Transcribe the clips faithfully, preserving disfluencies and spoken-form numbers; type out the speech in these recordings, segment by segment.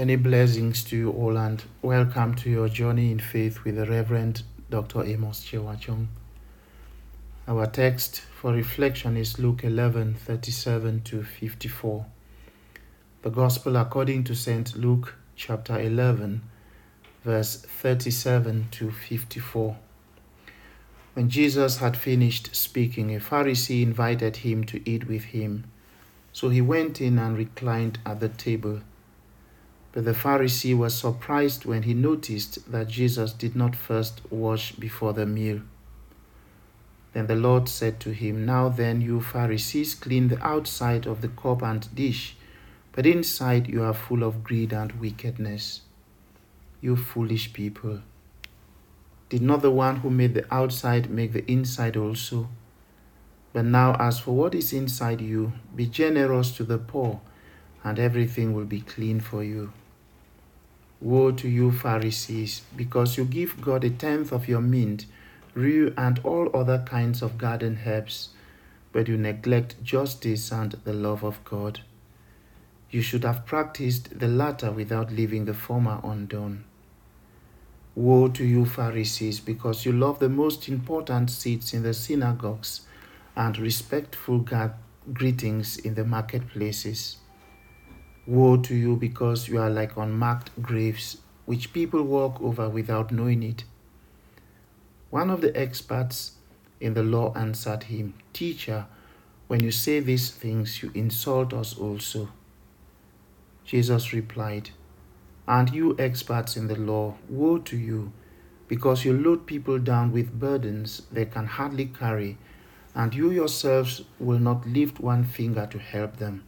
Many blessings to you all, and welcome to your journey in faith with the Reverend Doctor Amos Chewachong. Our text for reflection is Luke eleven, thirty-seven to fifty-four. The Gospel according to Saint Luke chapter eleven, verse thirty-seven to fifty-four. When Jesus had finished speaking, a Pharisee invited him to eat with him. So he went in and reclined at the table. But the Pharisee was surprised when he noticed that Jesus did not first wash before the meal. Then the Lord said to him, "Now then, you Pharisees clean the outside of the cup and dish, but inside you are full of greed and wickedness. You foolish people. Did not the one who made the outside make the inside also? But now as for what is inside you, be generous to the poor, and everything will be clean for you. Woe to you, Pharisees, because you give God a tenth of your mint, rue, and all other kinds of garden herbs, but you neglect justice and the love of God. You should have practiced the latter without leaving the former undone. Woe to you, Pharisees, because you love the most important seats in the synagogues and respectful greetings in the marketplaces. Woe to you, because you are like unmarked graves, which people walk over without knowing it." One of the experts in the law answered him, "Teacher, when you say these things, you insult us also." Jesus replied, "And you experts in the law, woe to you, because you load people down with burdens they can hardly carry, and you yourselves will not lift one finger to help them.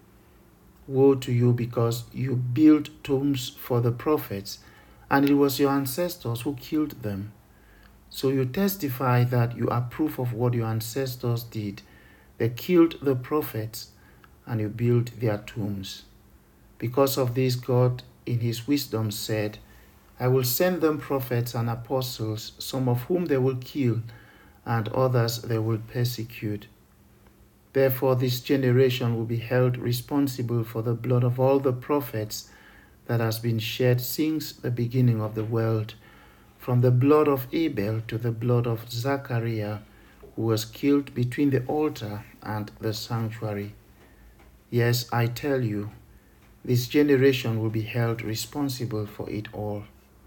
Woe to you, because you built tombs for the prophets, and it was your ancestors who killed them. So you testify that you are proof of what your ancestors did. They killed the prophets, and you built their tombs. Because of this, God in his wisdom said, 'I will send them prophets and apostles, some of whom they will kill, and others they will persecute. Therefore this generation will be held responsible for the blood of all the prophets that has been shed since the beginning of the world, from the blood of Abel to the blood of Zachariah, who was killed between the altar and the sanctuary. Yes, I tell you, this generation will be held responsible for it all.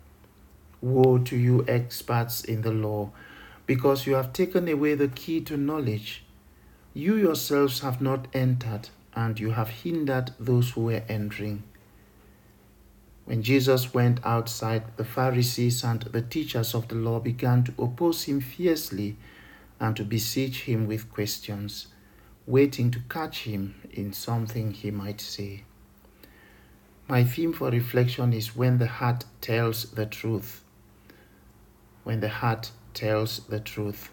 Woe to you, experts in the law, because you have taken away the key to knowledge. You yourselves have not entered, and you have hindered those who were entering." When Jesus went outside, the Pharisees and the teachers of the law began to oppose him fiercely and to besiege him with questions, waiting to catch him in something he might say. My theme for reflection is when the heart tells the truth. When the heart tells the truth.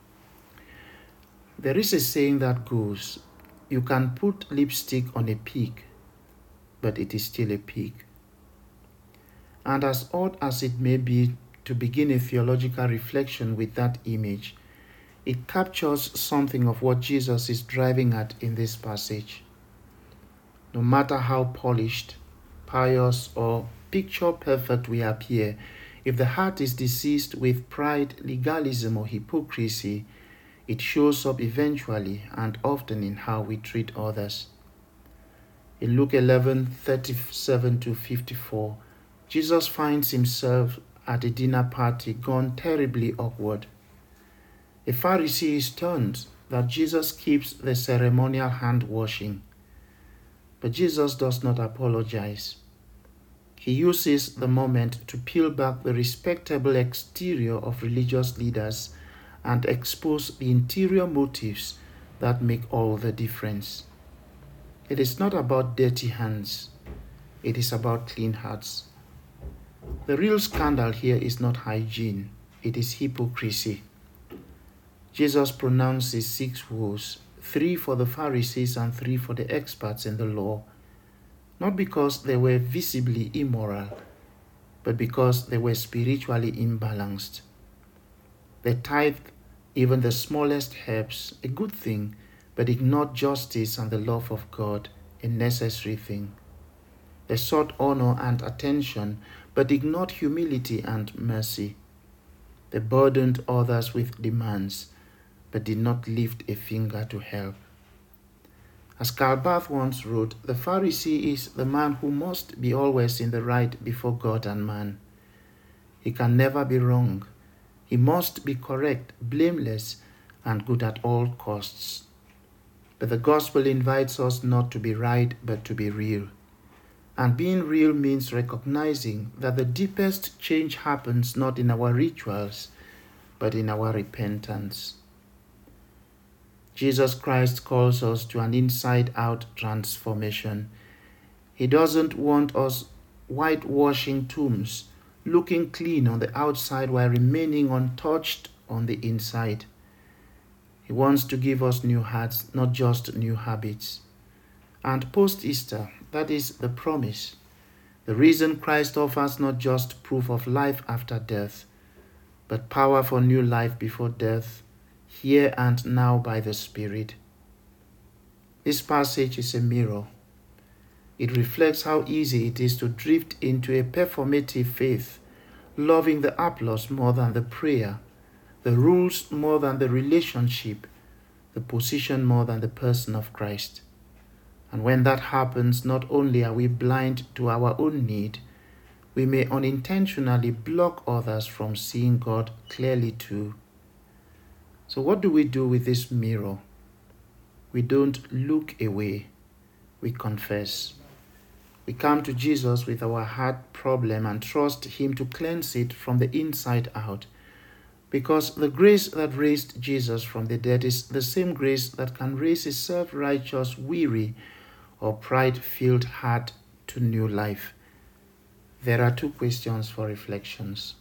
There is a saying that goes, "You can put lipstick on a pig, but it is still a pig." And as odd as it may be to begin a theological reflection with that image, it captures something of what Jesus is driving at in this passage. No matter how polished, pious, or picture-perfect we appear, if the heart is diseased with pride, legalism, or hypocrisy, it shows up eventually and often in how we treat others. In Luke eleven, thirty-seven to fifty-four, Jesus finds himself at a dinner party gone terribly awkward. A Pharisee is stunned that Jesus keeps the ceremonial hand washing. But Jesus does not apologize. He uses the moment to peel back the respectable exterior of religious leaders and expose the interior motives that make all the difference. It is not about dirty hands. It is about clean hearts. The real scandal here is not hygiene. It is hypocrisy. Jesus pronounces six woes, three for the Pharisees and three for the experts in the law, not because they were visibly immoral, but because they were spiritually imbalanced. They tithed even the smallest herbs, a good thing, but ignored justice and the love of God, a necessary thing. They sought honor and attention, but ignored humility and mercy. They burdened others with demands, but did not lift a finger to help. As Karl Barth once wrote, the Pharisee is the man who must be always in the right before God and man. He can never be wrong. He must be correct, blameless, and good at all costs. But the gospel invites us not to be right, but to be real. And being real means recognizing that the deepest change happens not in our rituals, but in our repentance. Jesus Christ calls us to an inside-out transformation. He doesn't want us whitewashing tombs, looking clean on the outside while remaining untouched on the inside. He wants to give us new hearts, not just new habits. And post-Easter, that is the promise. The reason Christ offers not just proof of life after death, but power for new life before death, here and now by the Spirit. This passage is a mirror. It reflects how easy it is to drift into a performative faith, loving the applause more than the prayer, the rules more than the relationship, the position more than the person of Christ. And when that happens, not only are we blind to our own need, we may unintentionally block others from seeing God clearly too. So what do we do with this mirror? We don't look away. We confess. We come to Jesus with our heart problem and trust Him to cleanse it from the inside out. Because the grace that raised Jesus from the dead is the same grace that can raise a self-righteous, weary, or pride-filled heart to new life. There are two questions for reflections.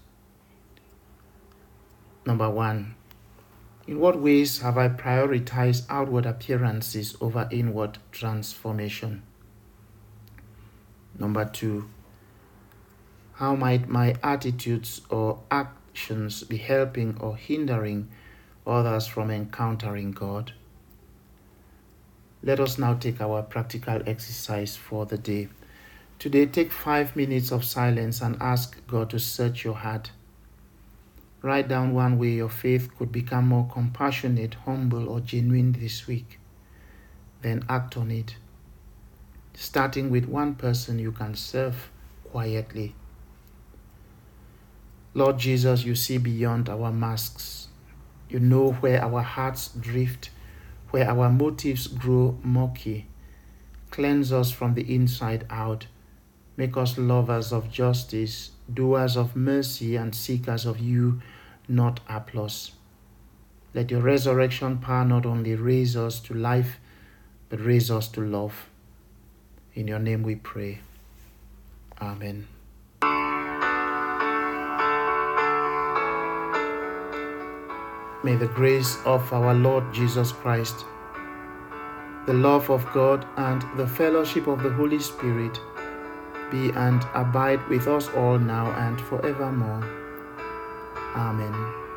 Number one, in what ways have I prioritized outward appearances over inward transformation? Number two, how might my attitudes or actions be helping or hindering others from encountering God? Let us now take our practical exercise for the day. Today, take five minutes of silence and ask God to search your heart. Write down one way your faith could become more compassionate, humble, or genuine this week. Then act on it, starting with one person you can serve quietly. Lord Jesus, you see beyond our masks. You know where our hearts drift, where our motives grow murky. Cleanse us from the inside out. Make us lovers of justice, doers of mercy, and seekers of you, not applause. Let your resurrection power not only raise us to life, but raise us to love. In your name we pray. Amen. May the grace of our Lord Jesus Christ, the love of God, and the fellowship of the Holy Spirit be and abide with us all now and forevermore. Amen.